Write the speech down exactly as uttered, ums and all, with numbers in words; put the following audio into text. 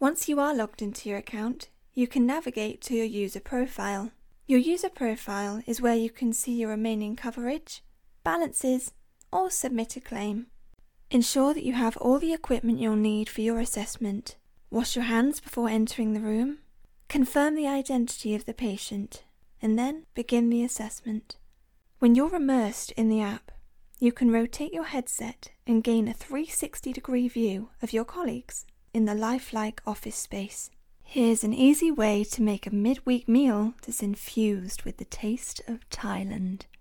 Once you are logged into your account, you can navigate to your user profile. Your user profile is where you can see your remaining coverage, balances, or submit a claim. Ensure that you have all the equipment you'll need for your assessment. Wash your hands before entering the room. Confirm the identity of the patient, and then begin the assessment. When you're immersed in the app, you can rotate your headset and gain a three hundred sixty degree view of your colleagues in the lifelike office space. Here's an easy way to make a midweek meal that's infused with the taste of Thailand.